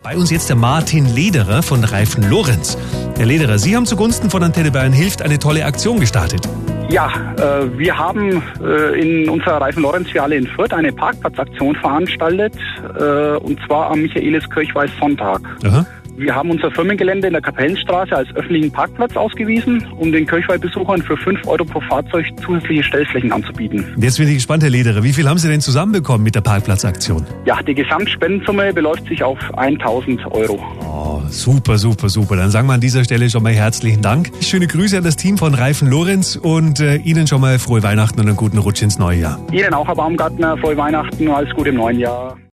Bei uns jetzt der Martin Lederer von Reifen Lorenz. Herr Lederer, Sie haben zugunsten von Antenne Bayern hilft eine tolle Aktion gestartet. Ja, wir haben in unserer Reifen Lorenz-Filiale in Fürth eine Parkplatzaktion veranstaltet, und zwar am Michaelis-Kirchweih-Sonntag. Aha. Wir haben unser Firmengelände in der Kapellenstraße als öffentlichen Parkplatz ausgewiesen, um den Kirchweih-Besuchern für 5 € pro Fahrzeug zusätzliche Stellflächen anzubieten. Jetzt bin ich gespannt, Herr Lederer. Wie viel haben Sie denn zusammenbekommen mit der Parkplatzaktion? Ja, die Gesamtspendensumme beläuft sich auf 1.000 €. Oh, super, super, super. Dann sagen wir an dieser Stelle schon mal herzlichen Dank. Schöne Grüße an das Team von Reifen Lorenz und Ihnen schon mal frohe Weihnachten und einen guten Rutsch ins neue Jahr. Ihnen auch, Herr Baumgartner, frohe Weihnachten und alles Gute im neuen Jahr.